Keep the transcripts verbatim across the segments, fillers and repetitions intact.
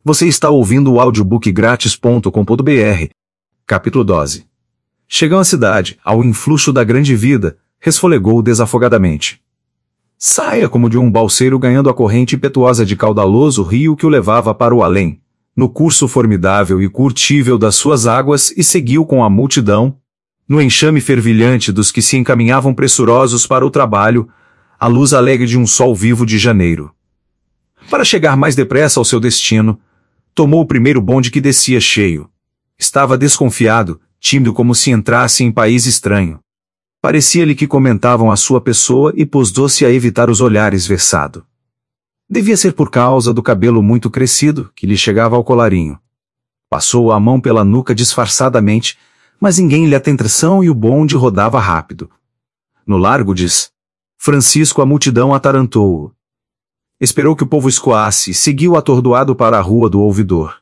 Você está ouvindo o audiobook grátis ponto com ponto br. Capítulo doze. Chegam à cidade, ao influxo da grande vida, resfolegou desafogadamente. Saia como de um balseiro ganhando a corrente impetuosa de caudaloso rio que o levava para o além, no curso formidável e curtível das suas águas, e seguiu com a multidão, no enxame fervilhante dos que se encaminhavam pressurosos para o trabalho, à luz alegre de um sol vivo de janeiro. Para chegar mais depressa ao seu destino, tomou o primeiro bonde que descia cheio. Estava desconfiado, tímido como se entrasse em país estranho. Parecia-lhe que comentavam a sua pessoa e pôs-se a evitar os olhares versado. Devia ser por causa do cabelo muito crescido, que lhe chegava ao colarinho. Passou a mão pela nuca disfarçadamente, mas ninguém lhe atenta atenção e o bonde rodava rápido. No largo diz Francisco, a multidão atarantou-o. Esperou que o povo escoasse e seguiu atordoado para a rua do ouvidor.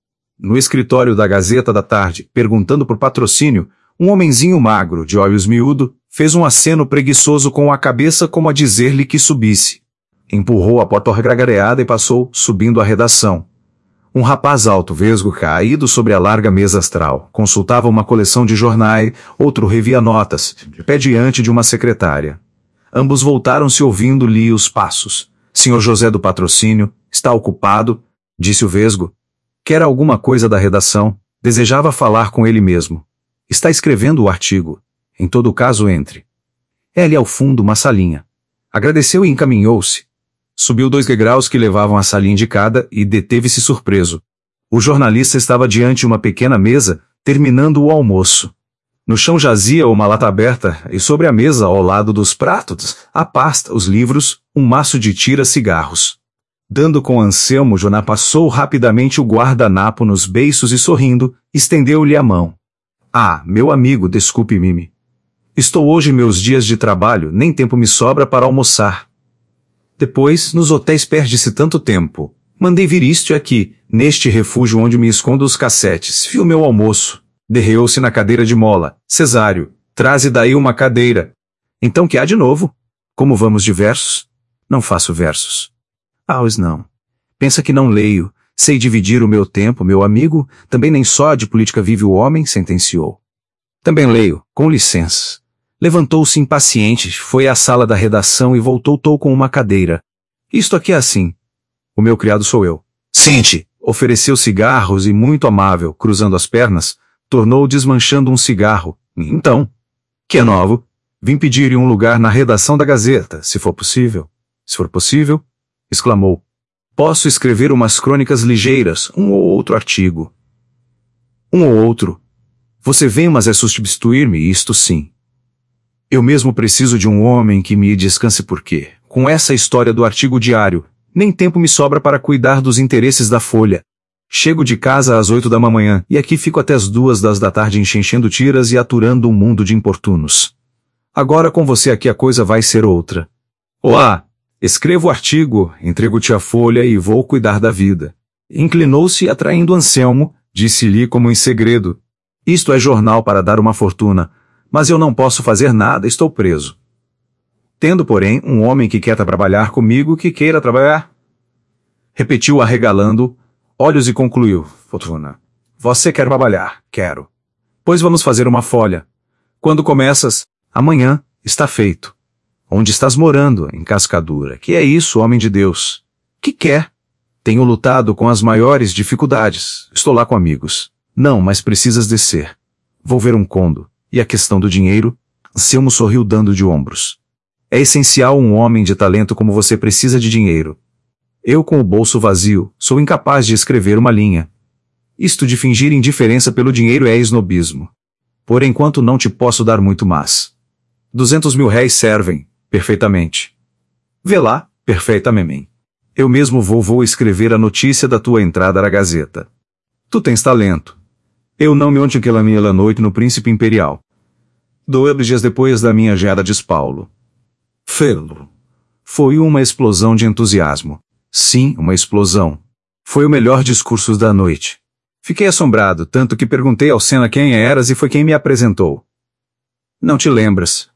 No escritório da Gazeta da Tarde, perguntando por patrocínio, um homenzinho magro, de olhos miúdo, fez um aceno preguiçoso com a cabeça como a dizer-lhe que subisse. Empurrou a porta regragareada e passou, subindo a redação. Um rapaz alto, vesgo, caído sobre a larga mesa astral, consultava uma coleção de jornais, outro revia notas, de pé diante de uma secretária. Ambos voltaram-se ouvindo-lhe os passos. Senhor José do Patrocínio, está ocupado, disse o vesgo. Quer alguma coisa da redação? Desejava falar com ele mesmo. Está escrevendo o artigo. Em todo caso, entre. É ali ao fundo uma salinha. Agradeceu e encaminhou-se. Subiu dois degraus que levavam à sala indicada e deteve-se surpreso. O jornalista estava diante de uma pequena mesa, terminando o almoço. No chão jazia uma lata aberta e sobre a mesa, ao lado dos pratos, a pasta, os livros, um maço de tira-cigarros. Dando com Anselmo, Joná passou rapidamente o guardanapo nos beiços e sorrindo, estendeu-lhe a mão. Ah, meu amigo, desculpe-me. Estou hoje meus dias de trabalho, nem tempo me sobra para almoçar. Depois, nos hotéis perde-se tanto tempo. Mandei vir isto aqui, neste refúgio onde me escondo os cassetes. Fio meu almoço. Derreou-se na cadeira de mola. Cesário, traze daí uma cadeira. Então que há de novo? Como vamos de versos? Não faço versos. Ah, pois não. Pensa que não leio. Sei dividir o meu tempo, meu amigo. Também nem só de política vive o homem, sentenciou. Também leio, com licença. Levantou-se impaciente, foi à sala da redação e voltou com uma cadeira. Isto aqui é assim. O meu criado sou eu. Sente. Ofereceu cigarros e, muito amável, cruzando as pernas, tornou desmanchando um cigarro. Então, que é novo? Vim pedir-lhe um lugar na redação da Gazeta, se for possível. Se for possível, exclamou. Posso escrever umas crônicas ligeiras, um ou outro artigo. Um ou outro. Você vem, mas é substituir-me, isto sim. Eu mesmo preciso de um homem que me descanse porque, com essa história do artigo diário, nem tempo me sobra para cuidar dos interesses da Folha. Chego de casa às oito da manhã, e aqui fico até as duas das da tarde enchendo tiras e aturando um mundo de importunos. Agora com você aqui a coisa vai ser outra. Olá! Escrevo o artigo, entrego-te a folha e vou cuidar da vida. Inclinou-se atraindo Anselmo, disse-lhe como em segredo. Isto é jornal para dar uma fortuna, mas eu não posso fazer nada, estou preso. Tendo, porém, um homem que quer trabalhar comigo, que queira trabalhar. Repetiu arregalando olhos e concluiu. Fortuna. Você quer trabalhar? Quero. Pois vamos fazer uma folha. Quando começas? Amanhã. Está feito. Onde estás morando? Em Cascadura. Que é isso, homem de Deus? Que quer? Tenho lutado com as maiores dificuldades. Estou lá com amigos. Não, mas precisas descer. Vou ver um condo. E a questão do dinheiro? Anselmo sorriu dando de ombros. É essencial um homem de talento como você precisa de dinheiro. Eu, com o bolso vazio, sou incapaz de escrever uma linha. Isto de fingir indiferença pelo dinheiro é esnobismo. Por enquanto não te posso dar muito mais. Duzentos mil réis servem, perfeitamente. Vê lá, perfeitamente. Eu mesmo vou, vou escrever a notícia da tua entrada na Gazeta. Tu tens talento. Eu não me ontem aquela minha noite no Príncipe Imperial. Dois dias depois da minha gera de Paulo. Felo. Foi uma explosão de entusiasmo. Sim, uma explosão. Foi o melhor discurso da noite. Fiquei assombrado, tanto que perguntei ao Senna quem eras e foi quem me apresentou. Não te lembras?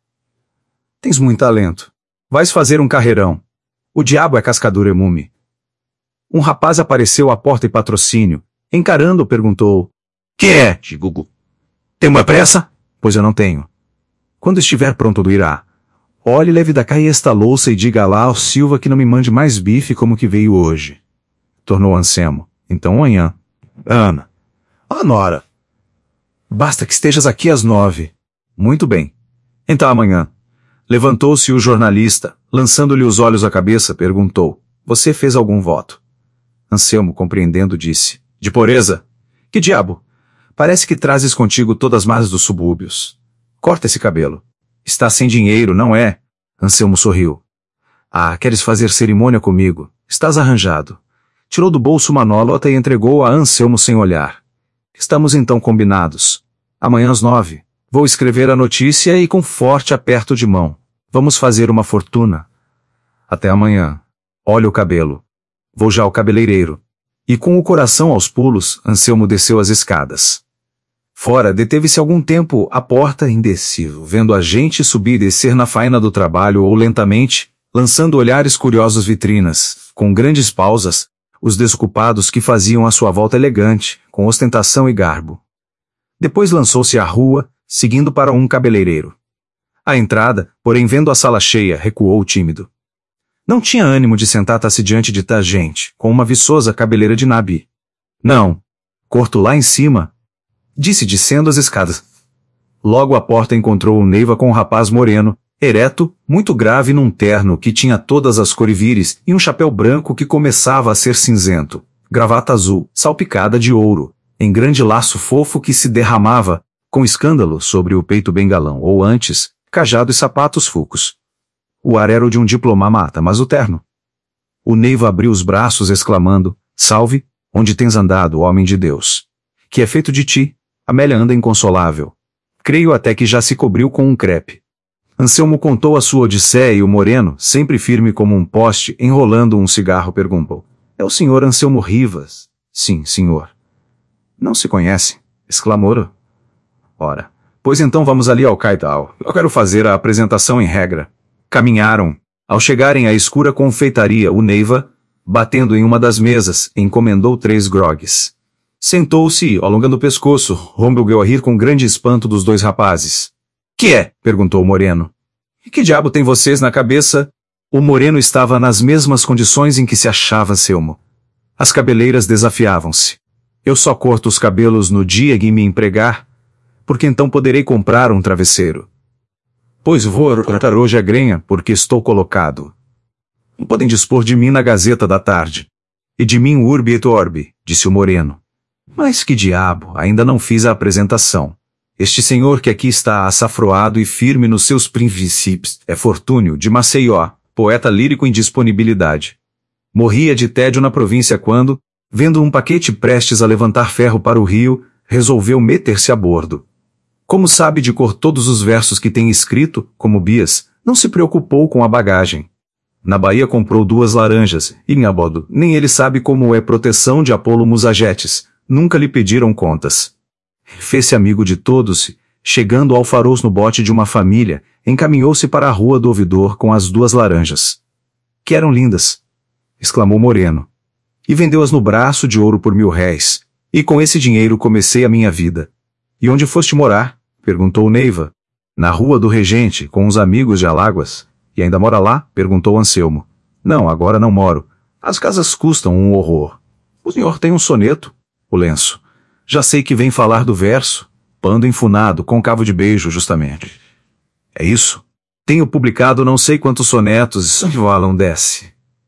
Tens muito talento. Vais fazer um carreirão. O diabo é Cascadura e Mume. Um rapaz apareceu à porta e Patrocínio, encarando, perguntou: Que é, Gugu? Tem uma pressa? Pois eu não tenho. Quando estiver pronto do irá. Olhe, leve da cá esta louça e diga lá ao Silva que não me mande mais bife como que veio hoje. Tornou Anselmo. Então amanhã. Ana. Ah, Nora. Basta que estejas aqui às nove. Muito bem. Então amanhã. Levantou-se o jornalista, lançando-lhe os olhos à cabeça, perguntou: Você fez algum voto? Anselmo, compreendendo, disse: De pureza. Que diabo? Parece que trazes contigo todas as más dos subúrbios. Corta esse cabelo. Estás sem dinheiro, não é? Anselmo sorriu. Ah, queres fazer cerimônia comigo? Estás arranjado. Tirou do bolso uma nota e entregou a Anselmo sem olhar. Estamos então combinados. Amanhã às nove. Vou escrever a notícia e com forte aperto de mão. Vamos fazer uma fortuna. Até amanhã. Olha o cabelo. Vou já ao cabeleireiro. E com o coração aos pulos, Anselmo desceu as escadas. Fora, deteve-se algum tempo à porta indeciso, vendo a gente subir e descer na faina do trabalho ou lentamente, lançando olhares curiosos vitrinas, com grandes pausas, os desocupados que faziam a sua volta elegante, com ostentação e garbo. Depois lançou-se à rua, seguindo para um cabeleireiro. À entrada, porém vendo a sala cheia, recuou tímido. Não tinha ânimo de sentar-se diante de ta gente, com uma viçosa cabeleira de nabi. Não. Corto lá em cima, disse descendo as escadas. Logo à porta encontrou o Neiva com um rapaz moreno, ereto, muito grave num terno que tinha todas as corivires e um chapéu branco que começava a ser cinzento, gravata azul, salpicada de ouro, em grande laço fofo que se derramava, com escândalo, sobre o peito bengalão, ou antes, cajado e sapatos fucos. O ar era o de um diplomata, mas o terno. O Neiva abriu os braços exclamando: Salve, onde tens andado, homem de Deus? Que é feito de ti? Amélia anda inconsolável. Creio até que já se cobriu com um crepe. Anselmo contou a sua odisseia e o moreno, sempre firme como um poste, enrolando um cigarro, perguntou: É o senhor Anselmo Rivas? Sim, senhor. Não se conhece? Exclamou. Ora, pois então vamos ali ao Caidal. Eu quero fazer a apresentação em regra. Caminharam. Ao chegarem à escura confeitaria, o Neiva, batendo em uma das mesas, encomendou três grogues. Sentou-se e, alongando o pescoço, rompeu a rir com grande espanto dos dois rapazes. Que é? Perguntou o moreno. E que diabo tem vocês na cabeça? O moreno estava nas mesmas condições em que se achava Anselmo. As cabeleiras desafiavam-se. Eu só corto os cabelos no dia que me empregar, porque então poderei comprar um travesseiro. Pois vou cortar hoje a grenha, porque estou colocado. Podem dispor de mim na Gazeta da Tarde. E de mim urbi et orbi, disse o moreno. Mas que diabo, ainda não fiz a apresentação. Este senhor que aqui está açafroado e firme nos seus princípios é Fortúnio, de Maceió, poeta lírico em disponibilidade. Morria de tédio na província quando, vendo um paquete prestes a levantar ferro para o rio, resolveu meter-se a bordo. Como sabe de cor todos os versos que tem escrito, como Bias, não se preocupou com a bagagem. Na Bahia comprou duas laranjas, e em abodo, nem ele sabe como é proteção de Apolo Musagetes, nunca lhe pediram contas. Fez-se amigo de todos, chegando ao Farouz no bote de uma família, encaminhou-se para a rua do ouvidor com as duas laranjas. Que eram lindas! Exclamou Moreno. E vendeu-as no braço de ouro por mil réis. E com esse dinheiro comecei a minha vida. E onde foste morar? Perguntou Neiva. Na rua do Regente, com os amigos de Aláguas. E ainda mora lá? Perguntou Anselmo. Não, agora não moro. As casas custam um horror. O senhor tem um soneto? O lenço. Já sei que vem falar do verso. Pando enfunado, côncavo de beijo, justamente. É isso? Tenho publicado não sei quantos sonetos, e valam desce.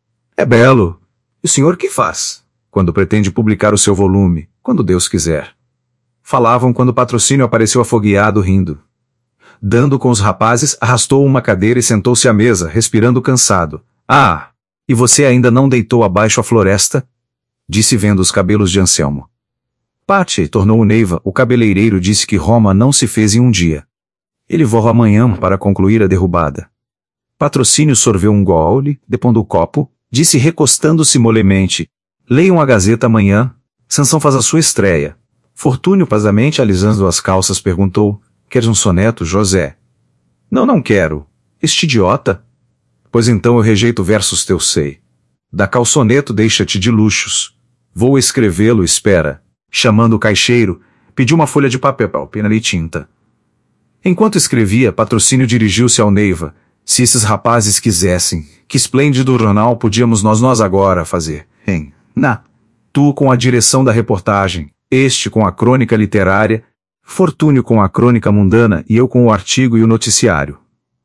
É belo. E o senhor que faz? Quando pretende publicar o seu volume, quando Deus quiser. Falavam quando o Patrocínio apareceu afogueado rindo. Dando com os rapazes, arrastou uma cadeira e sentou-se à mesa, respirando cansado. Ah! E você ainda não deitou abaixo a floresta? Disse vendo os cabelos de Anselmo. Pate, tornou o Neiva, o cabeleireiro disse que Roma não se fez em um dia. Ele voa amanhã para concluir a derrubada. Patrocínio sorveu um gole, depondo o copo, disse recostando-se molemente. Leiam a Gazeta amanhã. Sansão faz a sua estreia. Fortúnio, pasamente alisando as calças, perguntou. Queres um soneto, José? Não, não quero. Este idiota? Pois então eu rejeito versos teus sei. Da calçoneto deixa-te de luxos. Vou escrevê-lo, espera. Chamando o caixeiro, pediu uma folha de papel, pena e tinta. Enquanto escrevia, Patrocínio dirigiu-se ao Neiva. Se esses rapazes quisessem, que esplêndido jornal podíamos nós nós agora fazer, hein? Na. Tu com a direção da reportagem, este com a crônica literária, Fortúnio com a crônica mundana e eu com o artigo e o noticiário.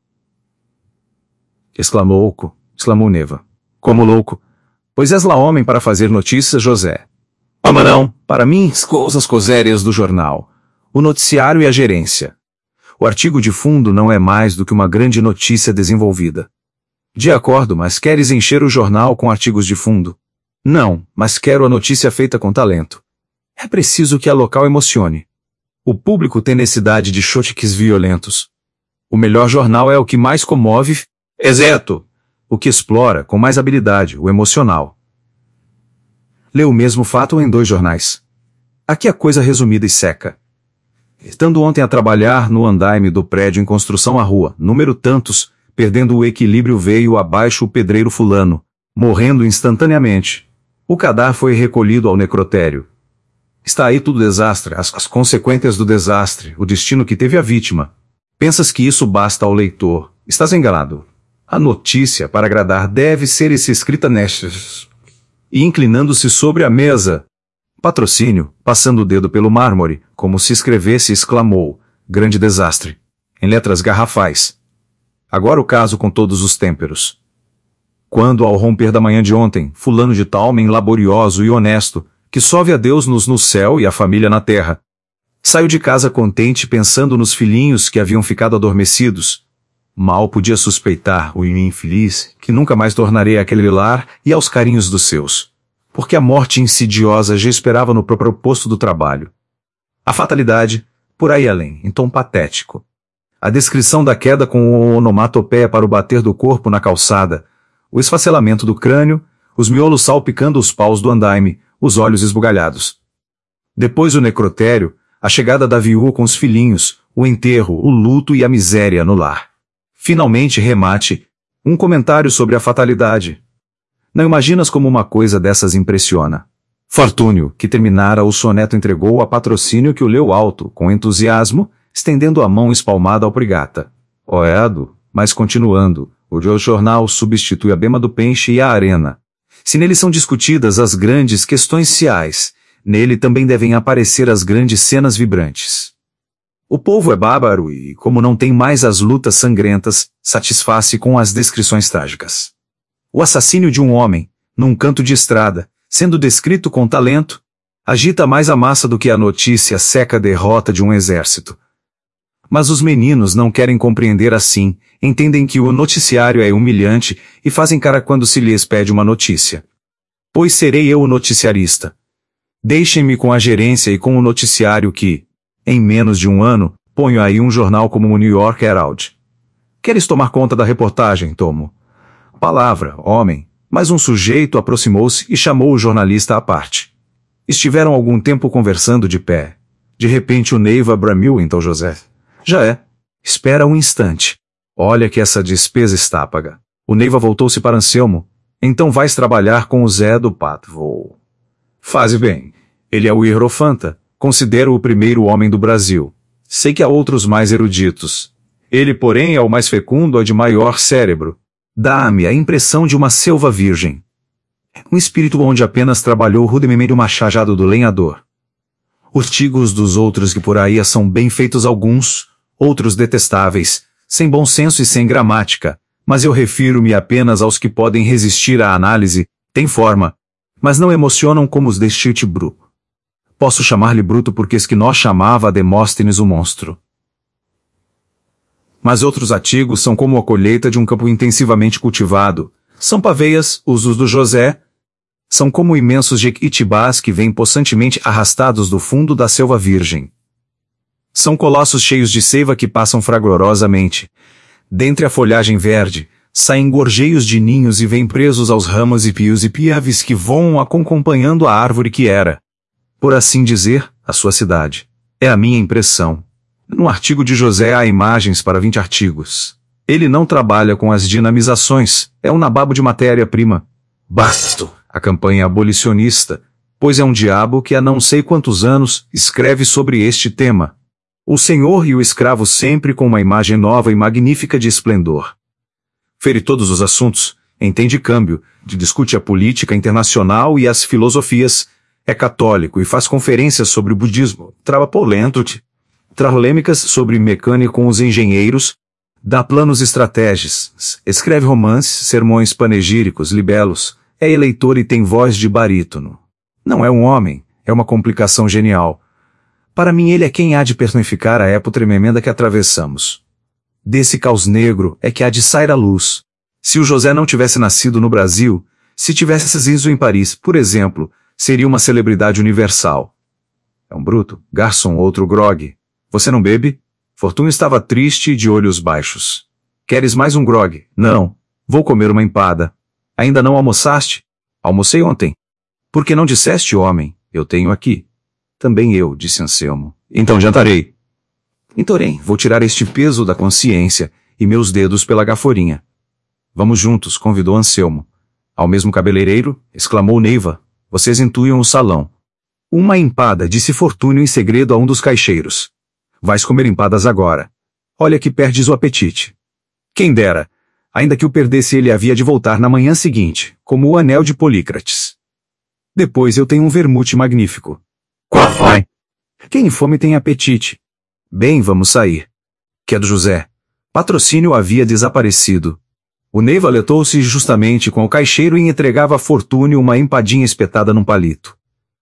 Exclamou louco, exclamou Neiva. Como louco? Pois és lá homem para fazer notícias, José. Ama não, para mim, as coisas cosérias do jornal, o noticiário e a gerência. O artigo de fundo não é mais do que uma grande notícia desenvolvida. De acordo, mas queres encher o jornal com artigos de fundo? Não, mas quero a notícia feita com talento. É preciso que a local emocione. O público tem necessidade de choques violentos. O melhor jornal é o que mais comove, exceto o que explora com mais habilidade o emocional. Lê o mesmo fato em dois jornais. Aqui a coisa resumida e seca. Estando ontem a trabalhar no andaime do prédio em construção à rua, número tantos, perdendo o equilíbrio veio abaixo o pedreiro fulano, morrendo instantaneamente. O cadáver foi recolhido ao necrotério. Está aí tudo desastre, as, as consequências do desastre, o destino que teve a vítima. Pensas que isso basta ao leitor? Estás enganado. A notícia, para agradar, deve ser escrita nestes. E inclinando-se sobre a mesa, Patrocínio, passando o dedo pelo mármore, como se escrevesse, exclamou, grande desastre, em letras garrafais. Agora o caso com todos os têmperos. Quando, ao romper da manhã de ontem, fulano de tal homem laborioso e honesto, que sove a Deus nos no céu e a família na terra, saiu de casa contente pensando nos filhinhos que haviam ficado adormecidos. Mal podia suspeitar o infeliz que nunca mais tornarei àquele lar e aos carinhos dos seus, porque a morte insidiosa já esperava no próprio posto do trabalho. A fatalidade, por aí além, em tom patético. A descrição da queda com o onomatopeia para o bater do corpo na calçada, o esfacelamento do crânio, os miolos salpicando os paus do andaime, os olhos esbugalhados. Depois o necrotério, a chegada da viúva com os filhinhos, o enterro, o luto e a miséria no lar. Finalmente, remate, um comentário sobre a fatalidade. Não imaginas como uma coisa dessas impressiona. Fortúnio, que terminara o soneto, entregou a Patrocínio, que o leu alto, com entusiasmo, estendendo a mão espalmada ao Prigata. Oedo, mas continuando, o jornal substitui a bema do peixe e a arena. Se nele são discutidas as grandes questões sociais, nele também devem aparecer as grandes cenas vibrantes. O povo é bárbaro e, como não tem mais as lutas sangrentas, satisfaz-se com as descrições trágicas. O assassínio de um homem, num canto de estrada, sendo descrito com talento, agita mais a massa do que a notícia seca derrota de um exército. Mas os meninos não querem compreender assim, entendem que o noticiário é humilhante e fazem cara quando se lhes pede uma notícia. Pois serei eu o noticiarista. Deixem-me com a gerência e com o noticiário que, em menos de um ano, ponho aí um jornal como o New York Herald. Queres tomar conta da reportagem, Tomo? Palavra, homem, mas um sujeito aproximou-se e chamou o jornalista à parte. Estiveram algum tempo conversando de pé. De repente o Neiva bramiu, então José. Já é. Espera um instante. Olha que essa despesa está paga. O Neiva voltou-se para Anselmo. Então vais trabalhar com o Zé do Pato. Vou. Faze bem. Ele é o hierofanta. Considero o primeiro homem do Brasil. Sei que há outros mais eruditos. Ele, porém, é o mais fecundo, é de maior cérebro. Dá-me a impressão de uma selva virgem. Um espírito onde apenas trabalhou rudimentemente o machado do lenhador. Os tigos dos outros que por aí são bem feitos alguns, outros detestáveis, sem bom senso e sem gramática, mas eu refiro-me apenas aos que podem resistir à análise, têm forma, mas não emocionam como os deste bruto. Posso chamar-lhe bruto porque es que nós chamava a Demóstenes o monstro. Mas outros artigos são como a colheita de um campo intensivamente cultivado. São paveias, usos do José. São como imensos jequitibás que vêm possantemente arrastados do fundo da selva virgem. São colossos cheios de seiva que passam fragorosamente. Dentre a folhagem verde, saem gorjeios de ninhos e vêm presos aos ramos e pios e piaves que voam acompanhando a árvore que era, por assim dizer, a sua cidade. É a minha impressão. No artigo de José há imagens para vinte artigos. Ele não trabalha com as dinamizações, é um nababo de matéria-prima. Basto, a campanha abolicionista, pois é um diabo que há não sei quantos anos escreve sobre este tema. O senhor e o escravo sempre com uma imagem nova e magnífica de esplendor. Fere todos os assuntos, entende câmbio, discute a política internacional e as filosofias, é católico e faz conferências sobre o budismo, trava polêntrute, polêmicas sobre mecânica com os engenheiros, dá planos estratégicos, escreve romances, sermões panegíricos, libelos, é eleitor e tem voz de barítono. Não é um homem, é uma complicação genial. Para mim ele é quem há de personificar a época tremenda que atravessamos. Desse caos negro é que há de sair a luz. Se o José não tivesse nascido no Brasil, se tivesse assistido em Paris, por exemplo, seria uma celebridade universal. É um bruto. Garçom, outro grog. Você não bebe? Fortuna estava triste e de olhos baixos. Queres mais um grog? Não. Vou comer uma empada. Ainda não almoçaste? Almocei ontem. Por que não disseste, homem? Eu tenho aqui. Também eu, disse Anselmo. Então jantarei. Então, vou tirar este peso da consciência e meus dedos pela gaforinha. Vamos juntos, convidou Anselmo. Ao mesmo cabeleireiro, exclamou Neiva. Vocês intuiam o salão. Uma empada, disse Fortúnio em segredo a um dos caixeiros. Vais comer empadas agora. Olha que perdes o apetite. Quem dera. Ainda que o perdesse ele havia de voltar na manhã seguinte, como o anel de Polícrates. Depois eu tenho um vermute magnífico. Qual vai? Quem fome tem apetite. Bem, vamos sair. Que é do José. Patrocínio havia desaparecido. O Neiva letou-se justamente com o caixeiro e entregava a Fortúnio uma empadinha espetada num palito.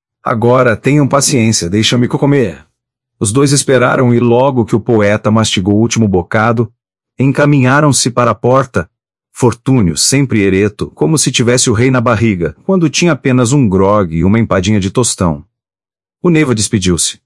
Agora tenham paciência, deixa-me comer. Os dois esperaram e logo que o poeta mastigou o último bocado, encaminharam-se para a porta. Fortúnio, sempre ereto, como se tivesse o rei na barriga, quando tinha apenas um grog e uma empadinha de tostão. O Neiva despediu-se.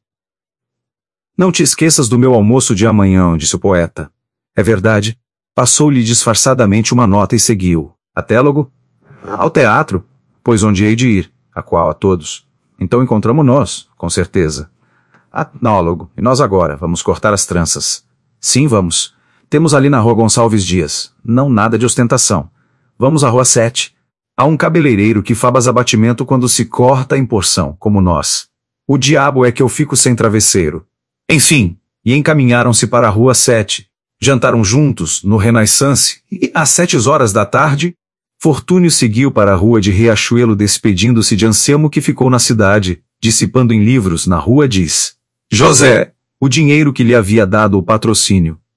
Não te esqueças do meu almoço de amanhã, disse o poeta. É verdade. Passou-lhe disfarçadamente uma nota e seguiu. Até logo? Ao teatro? Pois onde hei de ir? A qual? A todos. Então encontramo-nos, com certeza. Análogo. E nós agora? Vamos cortar as tranças. Sim, vamos. Temos ali na rua Gonçalves Dias. Não nada de ostentação. Vamos à rua sete. Há um cabeleireiro que faz abatimento quando se corta em porção, como nós. O diabo é que eu fico sem travesseiro. Enfim, e encaminharam-se para a rua sete. Jantaram juntos, no Renaissance, e às sete horas da tarde, Fortúnio seguiu para a rua de Riachuelo despedindo-se de Anselmo que ficou na cidade, dissipando em livros na rua diz. José, o dinheiro que lhe havia dado o patrocínio,